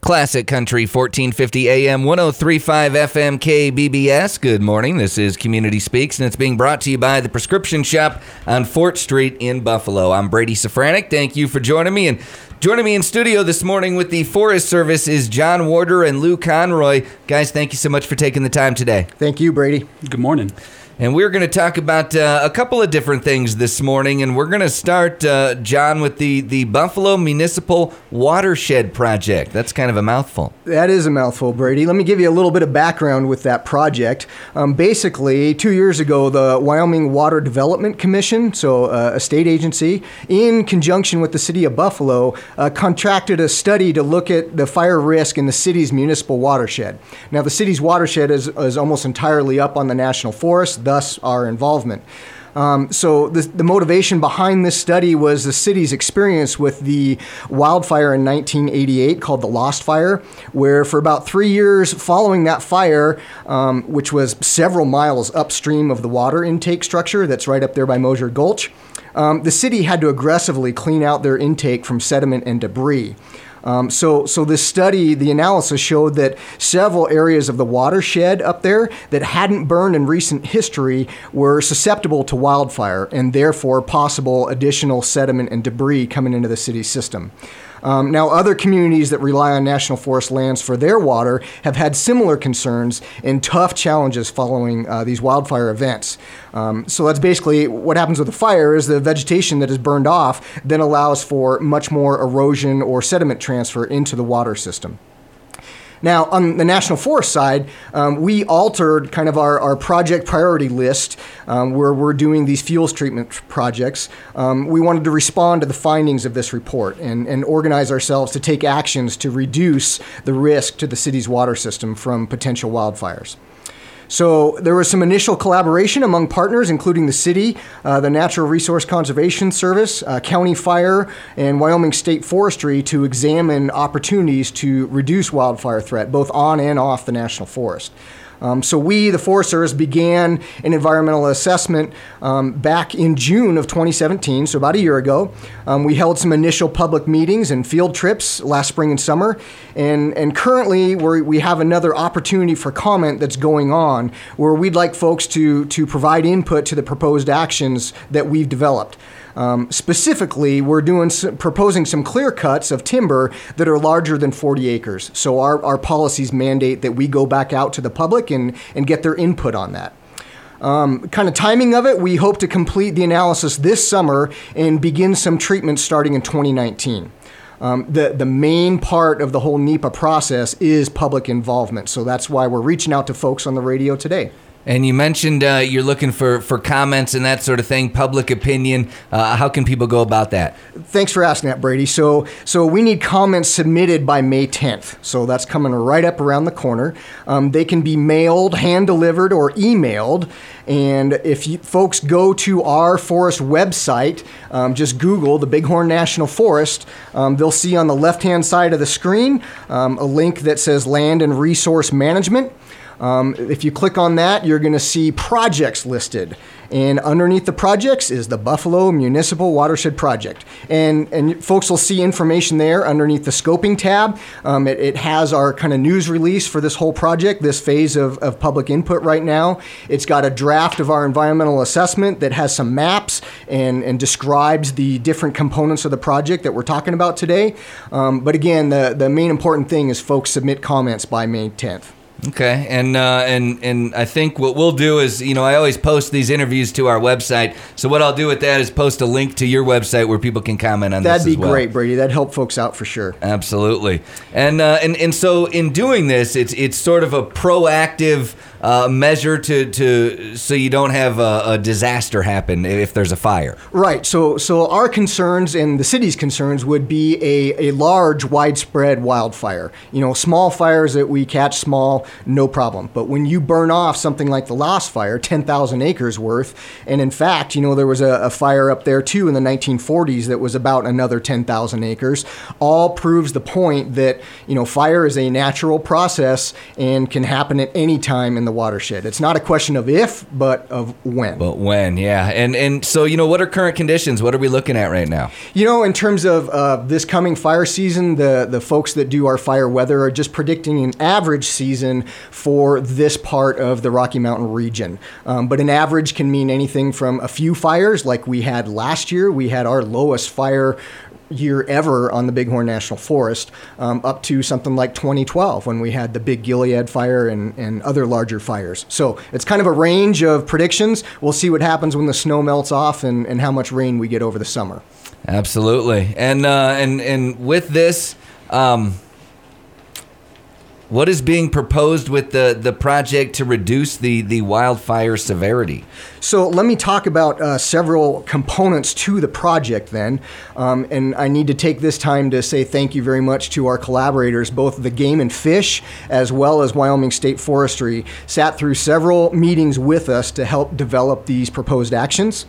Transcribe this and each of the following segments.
Classic Country 1450 AM 1035 FM KBBS. Good morning. This is Community Speaks, and it's being brought to you by the Prescription Shop on Fort Street in Buffalo. I'm Brady Safranek. Thank you for joining me. And joining me in studio this morning with the Forest Service is John Warder and Lou Conroy. Guys, thank you so much for taking the time today. Thank you, Brady. Good morning. And we're going to talk about a couple of different things this morning, and we're going to start, John, with the Buffalo Municipal Watershed Project. That's kind of a mouthful. That is a mouthful, Brady. Let me give you a little bit of background with that project. Basically, 2 years ago, the Wyoming Water Development Commission, so a state agency, in conjunction with the city of Buffalo, contracted a study to look at the fire risk in the city's municipal watershed. Now, the city's watershed is almost entirely up on the national forest, thus our involvement. So the motivation behind this study was the city's experience with the wildfire in 1988 called the Lost Fire, where for about 3 years following that fire, which was several miles upstream of the water intake structure that's right up there by Mosier Gulch, the city had to aggressively clean out their intake from sediment and debris. So this study, the analysis showed that several areas of the watershed up there that hadn't burned in recent history were susceptible to wildfire and therefore possible additional sediment and debris coming into the city system. Now, other communities that rely on national forest lands for their water have had similar concerns and tough challenges following these wildfire events. So that's basically what happens with a fire is the vegetation that is burned off then allows for much more erosion or sediment transfer into the water system. Now, on the National Forest side, we altered kind of our project priority list where we're doing these fuels treatment projects. We wanted to respond to the findings of this report and organize ourselves to take actions to reduce the risk to the city's water system from potential wildfires. So there was some initial collaboration among partners, including the city, the Natural Resource Conservation Service, County Fire, and Wyoming State Forestry to examine opportunities to reduce wildfire threat, both on and off the national forest. So we, the Forest Service, began an environmental assessment back in June of 2017, so about a year ago. We held some initial public meetings and field trips last spring and summer, and currently we have another opportunity for comment that's going on where we'd like folks to provide input to the proposed actions that we've developed. Specifically, we're proposing some clear cuts of timber that are larger than 40 acres. So our policies mandate that we go back out to the public and get their input on that. Kind of timing of it, we hope to complete the analysis this summer and begin some treatment starting in 2019. The main part of the whole NEPA process is public involvement. So that's why we're reaching out to folks on the radio today. And you mentioned you're looking for comments and that sort of thing, public opinion. How can people go about that? Thanks for asking that, Brady. So we need comments submitted by May 10th. So that's coming right up around the corner. They can be mailed, hand-delivered, or emailed. And if folks go to our forest website, just Google the Bighorn National Forest, they'll see on the left-hand side of the screen a link that says Land and Resource Management. If you click on that, you're going to see projects listed. And underneath the projects is the Buffalo Municipal Watershed Project. And folks will see information there underneath the scoping tab. It has our kind of news release for this whole project, this phase of public input right now. It's got a draft of our environmental assessment that has some maps and describes the different components of the project that we're talking about today. But again, the main important thing is folks submit comments by May 10th. Okay, and I think what we'll do is, I always post these interviews to our website. So what I'll do with that is post a link to your website where people can comment on this as well. That'd be great, Brady. That'd help folks out for sure. Absolutely. And so in doing this, it's sort of a proactive measure so you don't have a disaster happen if there's a fire. Right. So our concerns and the city's concerns would be a large, widespread wildfire. Small fires that we catch small. no problem. But when you burn off something like the Lost Fire, 10,000 acres worth, and in fact, there was a fire up there too in the 1940s that was about another 10,000 acres, all proves the point that, fire is a natural process and can happen at any time in the watershed. It's not a question of if, but of when. But when, yeah. And so, what are current conditions? What are we looking at right now? In terms of this coming fire season, the folks that do our fire weather are just predicting an average season for this part of the Rocky Mountain region. But an average can mean anything from a few fires, like we had last year. We had our lowest fire year ever on the Bighorn National Forest, up to something like 2012 when we had the big Gilead fire and other larger fires. So it's kind of a range of predictions. We'll see what happens when the snow melts off and how much rain we get over the summer. Absolutely. And with this, what is being proposed with the project to reduce the wildfire severity? So let me talk about several components to the project then. And I need to take this time to say thank you very much to our collaborators, both the Game and Fish as well as Wyoming State Forestry, sat through several meetings with us to help develop these proposed actions.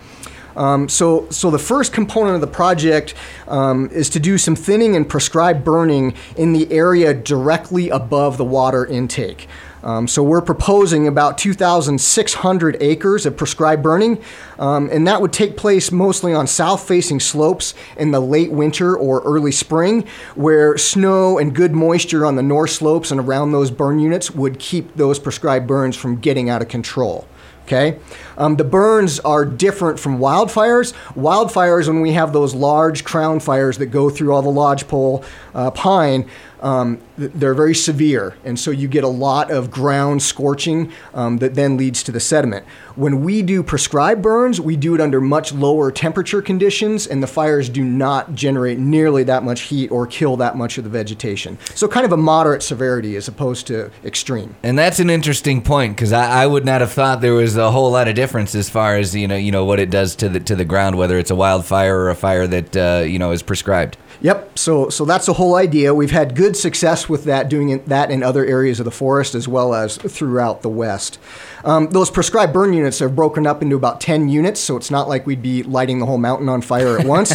So the first component of the project is to do some thinning and prescribed burning in the area directly above the water intake. So we're proposing about 2,600 acres of prescribed burning, and that would take place mostly on south-facing slopes in the late winter or early spring, where snow and good moisture on the north slopes and around those burn units would keep those prescribed burns from getting out of control. Okay, the burns are different from wildfires. Wildfires, when we have those large crown fires that go through all the lodgepole pine, they're very severe, and so you get a lot of ground scorching that then leads to the sediment. When we do prescribed burns, we do it under much lower temperature conditions, and the fires do not generate nearly that much heat or kill that much of the vegetation. So kind of a moderate severity as opposed to extreme. And that's an interesting point, because I would not have thought there was a whole lot of difference as far as what it does to the ground, whether it's a wildfire or a fire that is prescribed. Yep. So that's the whole idea. We've had good success with that, doing that in other areas of the forest as well as throughout the West. Those prescribed burn units are broken up into about 10 units, so it's not like we'd be lighting the whole mountain on fire at once.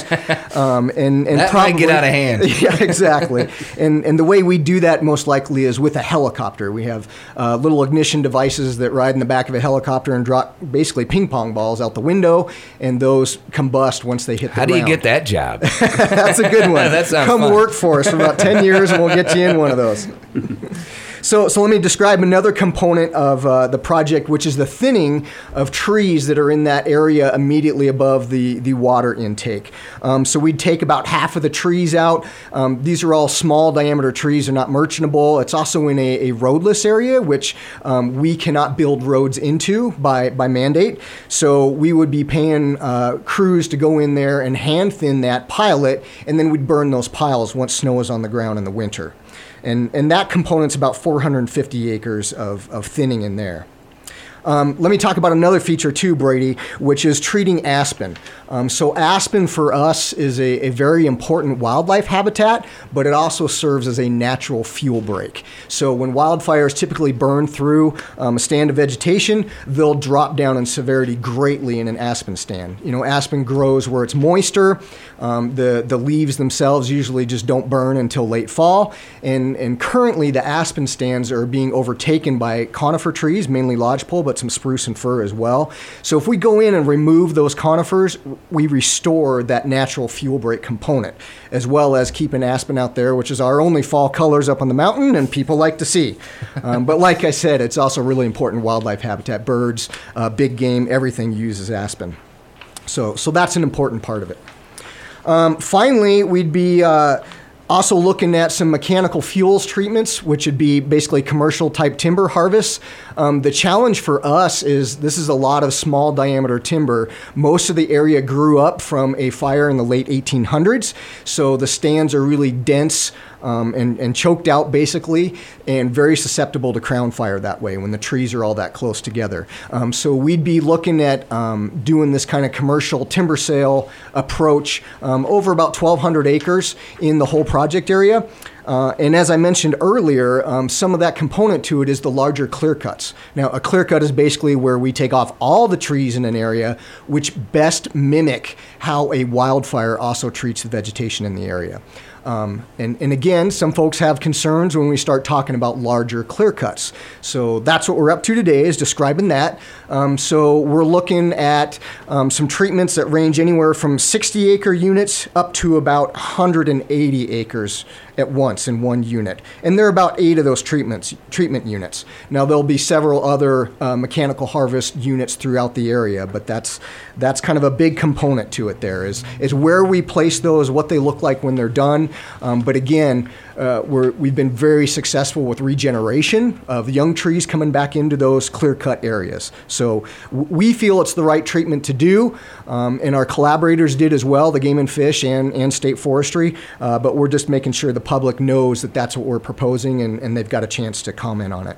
And that probably, might get out of hand. Yeah, exactly. And the way we do that most likely is with a helicopter. We have little ignition devices that ride in the back of a helicopter and drop basically ping pong balls out the window, and those combust once they hit the ground. How do you get that job? That's a good one. That sounds Come fun. work for us for about 10 years and we'll get you in one of those. So let me describe another component of the project, which is the thinning of trees that are in that area immediately above the water intake. So we'd take about half of the trees out. These are all small diameter trees. They're not merchantable. It's also in a roadless area, which we cannot build roads into by mandate. So we would be paying crews to go in there and hand thin that, pile it, and then we'd burn those piles once snow is on the ground in the winter. And that component's about 450 acres of thinning in there. Let me talk about another feature too, Brady, which is treating aspen. So aspen for us is a very important wildlife habitat, but it also serves as a natural fuel break. So when wildfires typically burn through a stand of vegetation, they'll drop down in severity greatly in an aspen stand. Aspen grows where it's moister. The leaves themselves usually just don't burn until late fall. And currently the aspen stands are being overtaken by conifer trees, mainly lodgepole, but some spruce and fir as well. So if we go in and remove those conifers, we restore that natural fuel break component, as well as keeping aspen out there, which is our only fall colors up on the mountain and people like to see. But like I said, it's also really important wildlife habitat. Birds, big game, everything uses aspen. So that's an important part of it. Finally, we'd be also looking at some mechanical fuels treatments, which would be basically commercial type timber harvests. The challenge for us is this is a lot of small diameter timber. Most of the area grew up from a fire in the late 1800s, so the stands are really dense and choked out basically, and very susceptible to crown fire that way when the trees are all that close together. So we'd be looking at doing this kind of commercial timber sale approach over about 1,200 acres in the whole project area. And as I mentioned earlier, some of that component to it is the larger clear cuts. Now, a clear cut is basically where we take off all the trees in an area, which best mimic how a wildfire also treats the vegetation in the area. And again, some folks have concerns when we start talking about larger clear cuts. So that's what we're up to today, is describing that. So we're looking at some treatments that range anywhere from 60-acre units up to about 180 acres at once in one unit. And there are about 8 of those treatment units. Now, there'll be several other mechanical harvest units throughout the area, but that's kind of a big component to it there, is where we place those, what they look like when they're done. But again, we've been very successful with regeneration of young trees coming back into those clear-cut areas. So we feel it's the right treatment to do, and our collaborators did as well, the Game and Fish and State Forestry, but we're just making sure the public knows that that's what we're proposing, and they've got a chance to comment on it.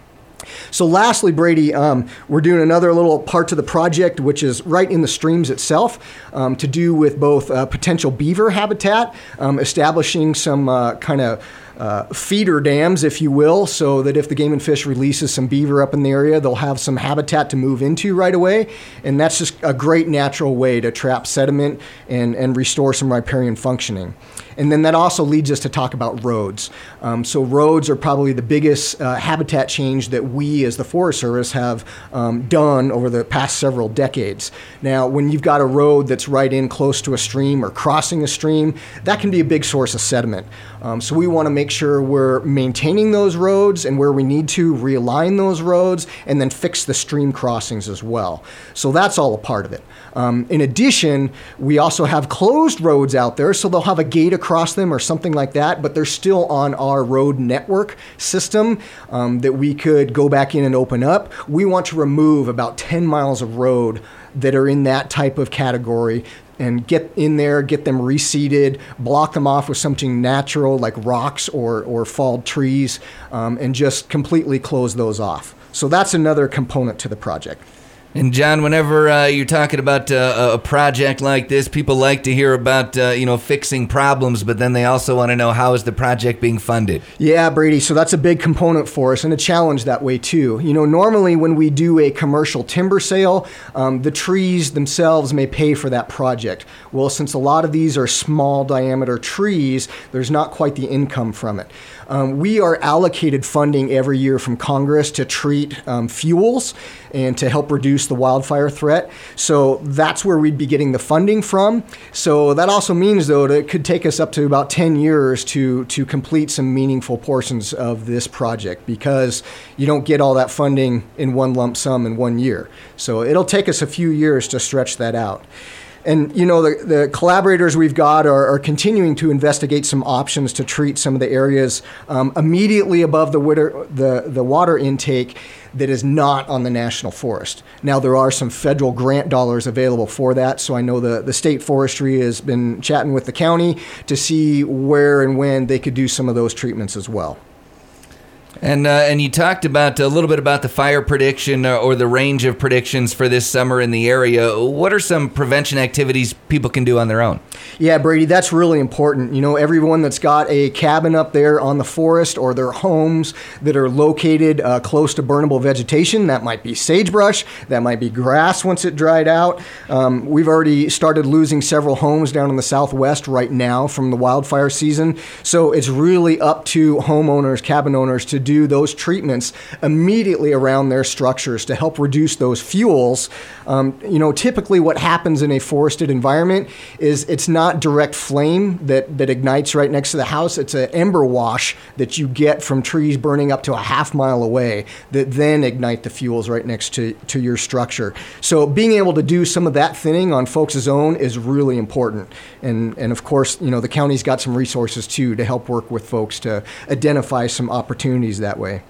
So lastly, Brady, we're doing another little part to the project, which is right in the streams itself, to do with both potential beaver habitat, establishing some kind of feeder dams, if you will, so that if the Game and Fish releases some beaver up in the area, they'll have some habitat to move into right away. And that's just a great natural way to trap sediment and restore some riparian functioning. And then that also leads us to talk about roads. So roads are probably the biggest habitat change that we as the Forest Service have done over the past several decades. Now, when you've got a road that's right in close to a stream or crossing a stream, that can be a big source of sediment. So we want to make sure we're maintaining those roads, and where we need to, realign those roads, and then fix the stream crossings as well. So that's all a part of it. In addition, we also have closed roads out there, so they'll have a gate across them or something like that, but they're still on our road network system that we could go back in and open up. We want to remove about 10 miles of road that are in that type of category and get in there, get them reseeded, block them off with something natural like rocks or falled trees, and just completely close those off. So that's another component to the project. And John, whenever you're talking about a project like this, people like to hear about fixing problems, but then they also want to know, how is the project being funded? Yeah, Brady. So that's a big component for us, and a challenge that way too. Normally when we do a commercial timber sale, the trees themselves may pay for that project. Well, since a lot of these are small diameter trees, there's not quite the income from it. We are allocated funding every year from Congress to treat fuels and to help reduce the wildfire threat. So that's where we'd be getting the funding from. So that also means, though, that it could take us up to about 10 years to complete some meaningful portions of this project, because you don't get all that funding in one lump sum in 1 year. So it'll take us a few years to stretch that out. And, the collaborators we've got are continuing to investigate some options to treat some of the areas immediately above the water intake that is not on the National Forest. Now, there are some federal grant dollars available for that, so I know the State Forestry has been chatting with the county to see where and when they could do some of those treatments as well. And you talked about a little bit about the fire prediction or the range of predictions for this summer in the area. What are some prevention activities people can do on their own? Yeah, Brady, that's really important. Everyone that's got a cabin up there on the forest, or their homes that are located close to burnable vegetation, that might be sagebrush, that might be grass once it dried out. We've already started losing several homes down in the Southwest right now from the wildfire season. So it's really up to homeowners, cabin owners, to do those treatments immediately around their structures to help reduce those fuels. Typically what happens in a forested environment is it's not direct flame that ignites right next to the house. It's an ember wash that you get from trees burning up to a half mile away that then ignite the fuels right next to your structure. So being able to do some of that thinning on folks' own is really important. And of course, the county's got some resources too to help work with folks to identify some opportunities that way.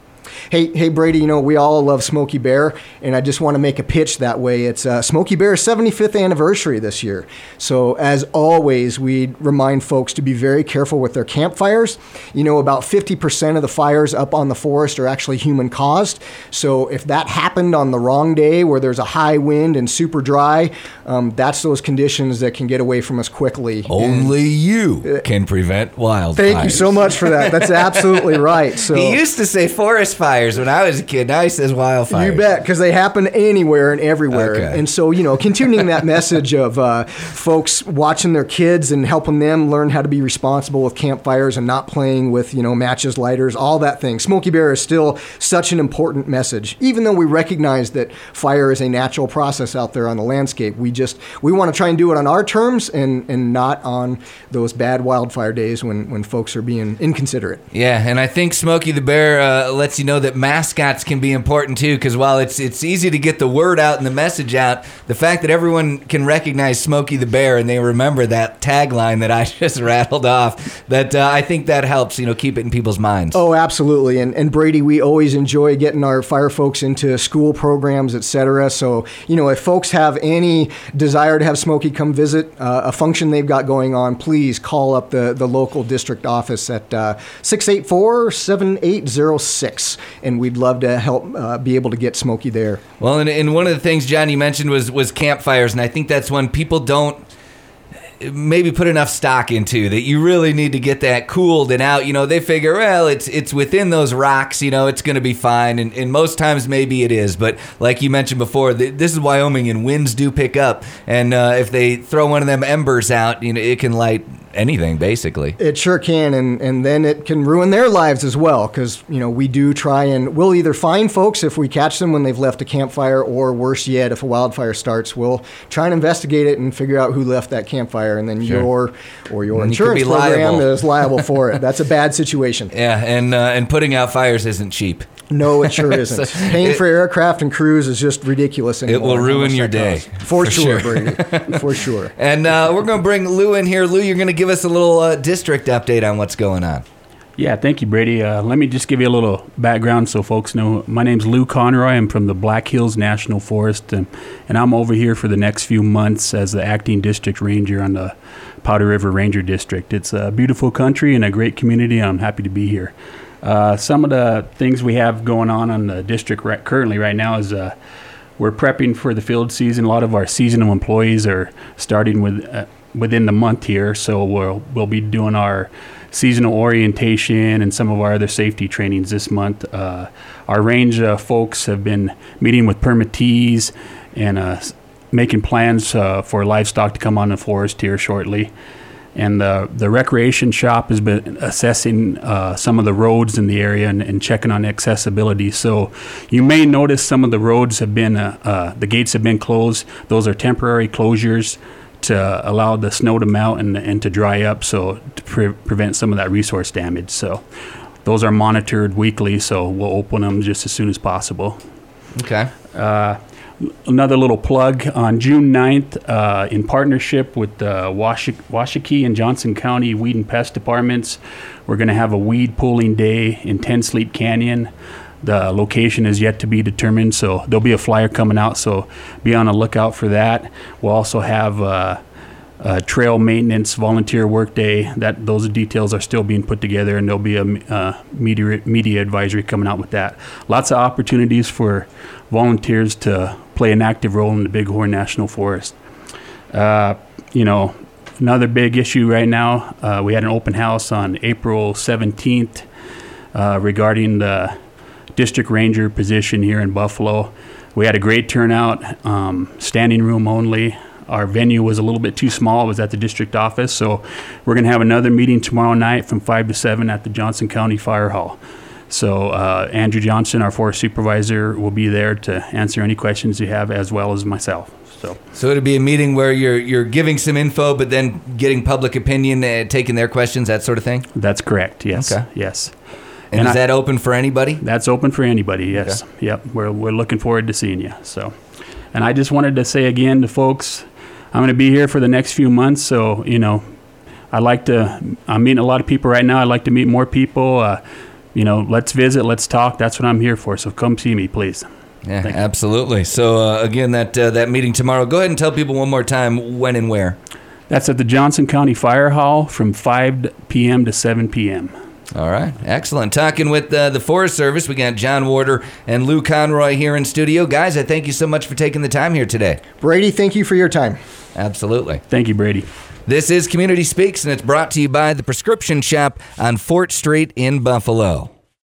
Hey, Brady, we all love Smokey Bear, and I just want to make a pitch that way. It's Smokey Bear's 75th anniversary this year. So as always, we remind folks to be very careful with their campfires. About 50% of the fires up on the forest are actually human caused. So if that happened on the wrong day where there's a high wind and super dry, that's those conditions that can get away from us quickly. Only you can prevent wildfires. Thank you so much for that. That's absolutely right. So he used to say forest fires when I was a kid. Now he says wildfires. You bet, because they happen anywhere and everywhere. Okay. And so, continuing that message of folks watching their kids and helping them learn how to be responsible with campfires and not playing with, matches, lighters, all that thing. Smokey Bear is still such an important message. Even though we recognize that fire is a natural process out there on the landscape, we want to try and do it on our terms and not on those bad wildfire days when folks are being inconsiderate. Yeah, and I think Smokey the Bear lets you know that mascots can be important too, because while it's easy to get the word out and the message out, the fact that everyone can recognize Smokey the Bear and they remember that tagline that I just rattled off, that I think that helps, keep it in people's minds. Oh, absolutely. And Brady, we always enjoy getting our fire folks into school programs, et cetera. So, if folks have any desire to have Smokey come visit a function they've got going on, please call up the local district office at 684-7806, and we'd love to help be able to get Smokey there. Well, and one of the things, John, you mentioned was campfires, and I think that's when people don't maybe put enough stock into, that you really need to get that cooled and out. They figure, well, it's within those rocks, it's going to be fine, and most times maybe it is, but like you mentioned before, this is Wyoming and winds do pick up, and if they throw one of them embers out, it can light anything, basically. It sure can, and then it can ruin their lives as well, because we do try, and we'll either find folks if we catch them when they've left a campfire, or worse yet, if a wildfire starts, we'll try and investigate it and figure out who left that campfire, and then your insurance program is liable for it. That's a bad situation. Yeah, and putting out fires isn't cheap. No, it sure isn't. Paying for aircraft and crews is just ridiculous anymore. It will ruin your day. For sure, Brady. For sure. And we're going to bring Lou in here. Lou, you're going to give us a little district update on what's going on. Yeah, thank you, Brady. Let me just give you a little background so folks know. My name's Lou Conroy. I'm from the Black Hills National Forest, and I'm over here for the next few months as the acting district ranger on the Powder River Ranger District. It's a beautiful country and a great community, and I'm happy to be here. Some of the things we have going on the district currently right now is we're prepping for the field season. A lot of our seasonal employees are starting within the month here, so we'll be doing our seasonal orientation and some of our other safety trainings this month. Our range folks have been meeting with permittees and making plans for livestock to come on the forest here shortly. And the recreation shop has been assessing some of the roads in the area and checking on accessibility. So you may notice some of the roads have been, the gates have been closed. Those are temporary closures to allow the snow to melt and to dry up, so to prevent some of that resource damage. So those are monitored weekly, so we'll open them just as soon as possible. Okay. Another little plug, on June 9th, in partnership with the Washakie and Johnson County Weed and Pest Departments, we're going to have a weed pulling day in Ten Sleep Canyon. The location is yet to be determined, so there'll be a flyer coming out, so be on the lookout for that. We'll also have a trail maintenance volunteer work day. Those details are still being put together, and there'll be a media advisory coming out with that. Lots of opportunities for volunteers to play an active role in the Bighorn National Forest. Another big issue right now, we had an open house on April 17th regarding the district ranger position here in Buffalo. We had a great turnout, standing room only. Our venue was a little bit too small. It was at the district office, so we're going to have another meeting tomorrow night from 5 to 7 at the Johnson County Fire Hall. So Andrew Johnson, our forest supervisor, will be there to answer any questions you have, as well as myself. So it'll be a meeting where you're giving some info, but then getting public opinion, taking their questions, that sort of thing? That's correct, yes. Okay. Yes. And is that open for anybody? That's open for anybody, yes. Okay. Yep, we're looking forward to seeing you. So, and I just wanted to say again to folks, I'm going to be here for the next few months, so, I'm meeting a lot of people right now. I'd like to meet more people. let's visit, let's talk. That's what I'm here for. So come see me, please. Yeah, absolutely. So again, that meeting tomorrow. Go ahead and tell people one more time when and where. That's at the Johnson County Fire Hall from 5 p.m. to 7 p.m. All right. Excellent. Talking with the Forest Service, we got John Warder and Lou Conroy here in studio. Guys, I thank you so much for taking the time here today. Brady, thank you for your time. Absolutely. Thank you, Brady. This is Community Speaks, and it's brought to you by the Prescription Shop on Fort Street in Buffalo.